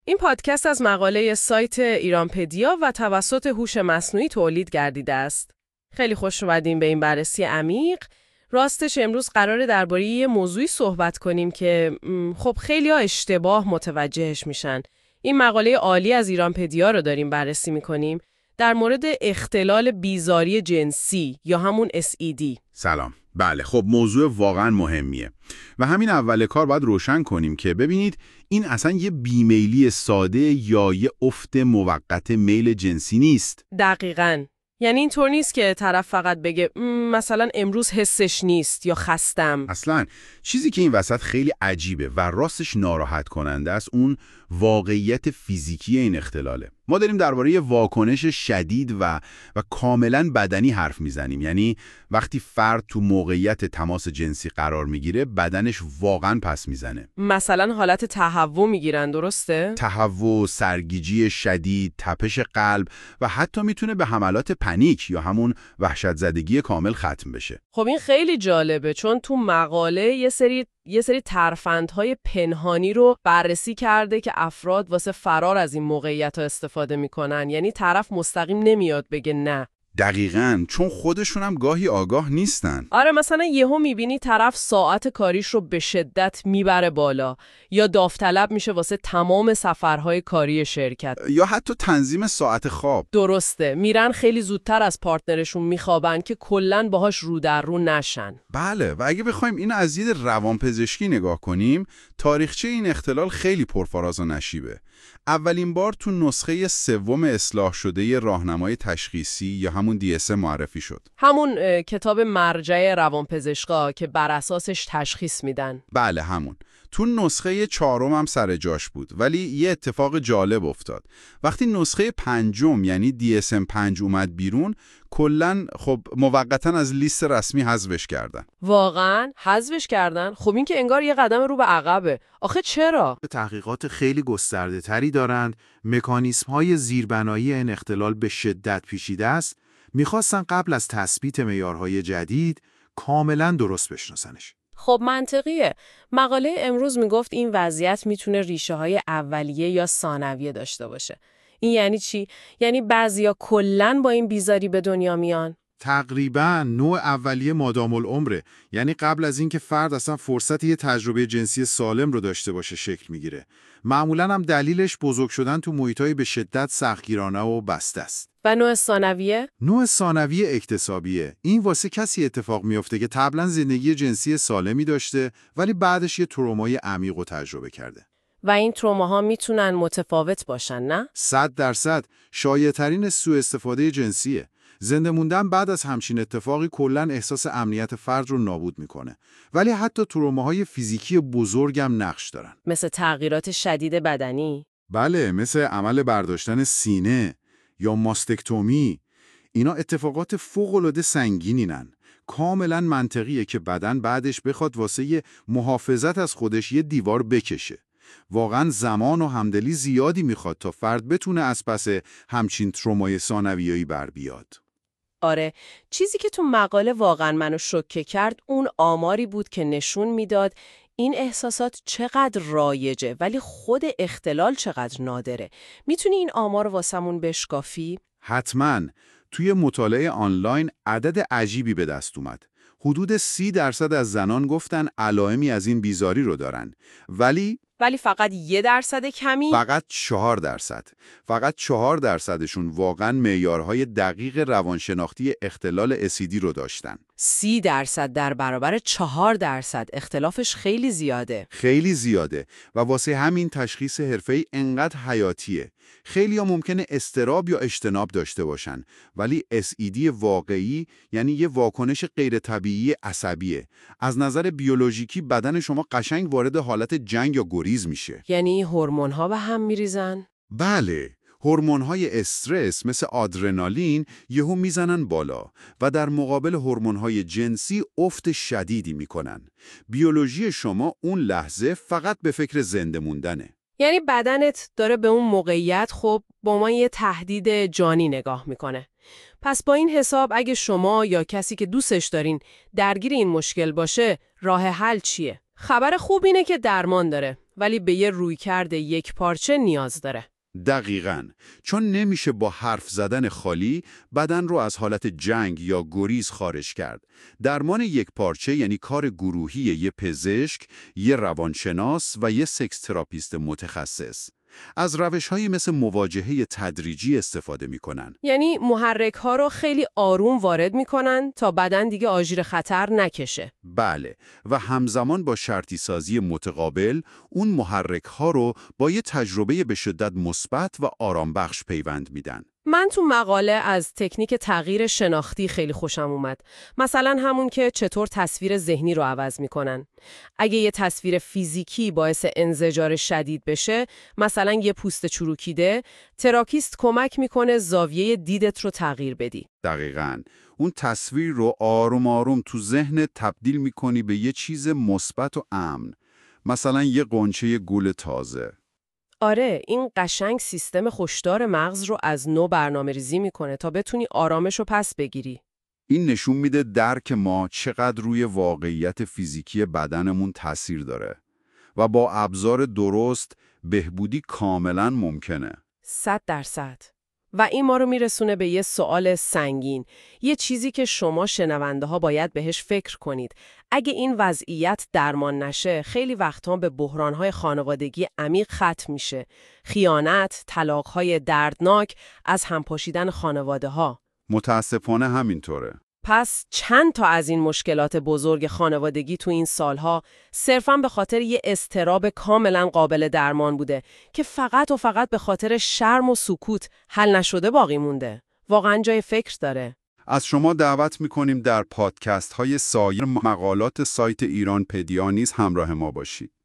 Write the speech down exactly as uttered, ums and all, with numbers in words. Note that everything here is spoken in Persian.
این پادکست از مقاله سایت ایرانپدیا و توسط هوش مصنوعی تولید گردیده است. خیلی خوش اومدیم به این بررسی عمیق. راستش امروز قراره درباره یه موضوعی صحبت کنیم که خب خیلی‌ها اشتباه متوجهش میشن. این مقاله عالی از ایرانپدیا رو داریم بررسی میکنیم در مورد اختلال بیزاری جنسی یا همون اس ای دی. سلام. بله، خب موضوع واقعا مهمیه و همین اول کار باید روشن کنیم که ببینید این اصلا یه بیمیلی ساده یا یه افت موقت میل جنسی نیست. دقیقاً. یعنی اینطور نیست که طرف فقط بگه مثلا امروز حسش نیست یا خستم. اصلا چیزی که این وسط خیلی عجیبه و راستش ناراحت کننده است اون واقعیت فیزیکی این اختلاله. ما داریم درباره واکنش شدید و و کاملا بدنی حرف میزنیم. یعنی وقتی فرد تو موقعیت تماس جنسی قرار میگیره بدنش واقعا پس میزنه. مثلا حالت تهوع میگیرن، درسته؟ تهوع، سرگیجی شدید، تپش قلب و حتی میتونه به حملات پنیک یا همون وحشت زدگی کامل ختم بشه. خب این خیلی جالبه چون تو مقاله یه سری یه سری ترفندهای پنهانی رو بررسی کرده که افراد واسه فرار از این موقعیت‌ها استفاده میکنن. یعنی طرف مستقیم نمیاد بگه نه. دقیقاً، چون خودشون هم گاهی آگاه نیستن. آره، مثلا یهو میبینی طرف ساعت کاریش رو به شدت میبره بالا یا داوطلب میشه واسه تمام سفرهای کاری شرکت یا حتی تنظیم ساعت خواب. درسته، میرن خیلی زودتر از پارتنرشون میخوابن که کلاً باهاش رو در رو نشن. بله، و اگه بخوایم این از دید روانپزشکی نگاه کنیم، تاریخچه این اختلال خیلی پرفراز و نشیبه. اولین بار تو نسخه سوم اصلاح شده راهنمای تشخیصی یا همون دی اس ام معرفی شد. همون کتاب مرجع روانپزشکا که بر اساسش تشخیص میدن. بله همون. تو نسخه چهارم هم سر جاش بود، ولی یه اتفاق جالب افتاد. وقتی نسخه پنجم یعنی دی اس ام پنج اومد بیرون، کلاً خب موقتاً از لیست رسمی حذفش کردن. واقعاً حذفش کردن؟ خب این که انگار یه قدم رو به عقبه. آخه چرا؟ تحقیقات خیلی گسترده تری دارند. مکانیسم‌های زیربنایی این اختلال به شدت پیچیده است. می‌خواستن قبل از تثبیت معیارهای جدید کاملاً درست بشناسنش. خب منطقیه. مقاله امروز میگفت این وضعیت میتونه ریشه های اولیه یا ثانویه داشته باشه. این یعنی چی؟ یعنی بعضیا کلاً با این بیزاری به دنیا میان؟ تقریباً نوع اولیه مادام العمره. یعنی قبل از اینکه فرد اصلا فرصت یه تجربه جنسی سالم رو داشته باشه شکل میگیره. معمولاً هم دلیلش بزرگ شدن تو محیطای به شدت سختگیرانه و بسته است. و نوع ثانویه؟ نوع ثانویه اکتسابیه. این واسه کسی اتفاق میفته که قبلا زندگی جنسی سالمی داشته ولی بعدش یه ترومای عمیق رو تجربه کرده. و این تروماها میتونن متفاوت باشن، نه؟ صد درصد شایع‌ترین سوء استفاده جنسیه. زنده موندن بعد از همچین اتفاقی کلاً احساس امنیت فرد رو نابود میکنه. ولی حتی تروماهای فیزیکی بزرگم نقش دارن. مثل تغییرات شدید بدنی؟ بله، مثل عمل برداشتن سینه یا ماستکتومی. اینا اتفاقات فوق‌العاده سنگینینن. کاملاً منطقیه که بدن بعدش بخواد واسه یه محافظت از خودش یه دیوار بکشه. واقعاً زمان و همدلی زیادی میخواد تا فرد بتونه از پس همچین ترومای ثانویه‌ای بر بیاد. آره، چیزی که تو مقاله واقعاً منو شوکه کرد اون آماری بود که نشون میداد این احساسات چقدر رایجه ولی خود اختلال چقدر نادره. میتونی این آمار واسمون بشکافی؟ حتماً. توی مطالعه آنلاین عدد عجیبی به دست اومد. حدود سی درصد از زنان گفتن علائمی از این بیزاری رو دارن. ولی ولی فقط یه درصد کمی؟ فقط چهار درصد. فقط چهار درصدشون واقعاً معیارهای دقیق روانشناختی اختلال اسیدی رو داشتن. سی درصد در برابر چهار درصد، اختلافش خیلی زیاده. خیلی زیاده و واسه همین تشخیص حرفه‌ای انقدر حیاتیه. خیلی ها ممکنه اضطراب یا اجتناب داشته باشن، ولی اس ای دی واقعی یعنی یه واکنش غیر طبیعی عصبیه. از نظر بیولوژیکی بدن شما قشنگ وارد حالت جنگ یا گریز میشه. یعنی هورمون‌ها به هم میریزن؟ بله. هورمون‌های استرس مثل آدرنالین یهو میزنن بالا و در مقابل هورمون‌های جنسی افت شدیدی میکنن. بیولوژی شما اون لحظه فقط به فکر زنده موندنه. یعنی بدنت داره به اون موقعیت خب با ما یه تهدید جانی نگاه میکنه. پس با این حساب اگه شما یا کسی که دوستش دارین درگیر این مشکل باشه، راه حل چیه؟ خبر خوب اینه که درمان داره ولی به یه رویکرد یک پارچه نیاز داره. دقیقاً، چون نمیشه با حرف زدن خالی بدن رو از حالت جنگ یا گریز خارج کرد. درمان یک پارچه یعنی کار گروهی یه پزشک، یه روانشناس و یه سکس تراپیست متخصص. از روش‌هایی مثل مواجهه تدریجی استفاده می‌کنن. یعنی محرک‌ها رو خیلی آروم وارد می‌کنن تا بدن دیگه آژیر خطر نکشه. بله، و همزمان با شرطی سازی متقابل اون محرک‌ها رو با یه تجربه به شدت مثبت و آرامبخش پیوند میدن. من تو مقاله از تکنیک تغییر شناختی خیلی خوشم اومد. مثلا همون که چطور تصویر ذهنی رو عوض میکنن. اگه یه تصویر فیزیکی باعث انزجار شدید بشه، مثلا یه پوست چروکیده، تراپیست کمک میکنه زاویه دیدت رو تغییر بدی. دقیقاً، اون تصویر رو آروم آروم تو ذهن تبدیل میکنی به یه چیز مثبت و امن. مثلا یه قنچه گل تازه. آره، این قشنگ سیستم خوشدار مغز رو از نو برنامه ریزی میکنه تا بتونی آرامش رو پس بگیری. این نشون میده درک ما چقدر روی واقعیت فیزیکی بدنمون تأثیر داره و با ابزار درست بهبودی کاملا ممکنه. صد درصد. و این ما رو میرسونه به یه سوال سنگین، یه چیزی که شما شنونده ها باید بهش فکر کنید. اگه این وضعیت درمان نشه، خیلی وقتا به بحران‌های خانوادگی عمیق ختم میشه. خیانت، طلاق‌های دردناک، از همپاشیدن خانواده‌ها. متاسفانه همینطوره. پس چند تا از این مشکلات بزرگ خانوادگی تو این سالها صرفاً به خاطر یه اضطراب کاملاً قابل درمان بوده که فقط و فقط به خاطر شرم و سکوت حل نشده باقی مونده. واقعاً جای فکر داره. از شما دعوت میکنیم در پادکست های سایر مقالات سایت ایران پدیا نیز همراه ما باشید.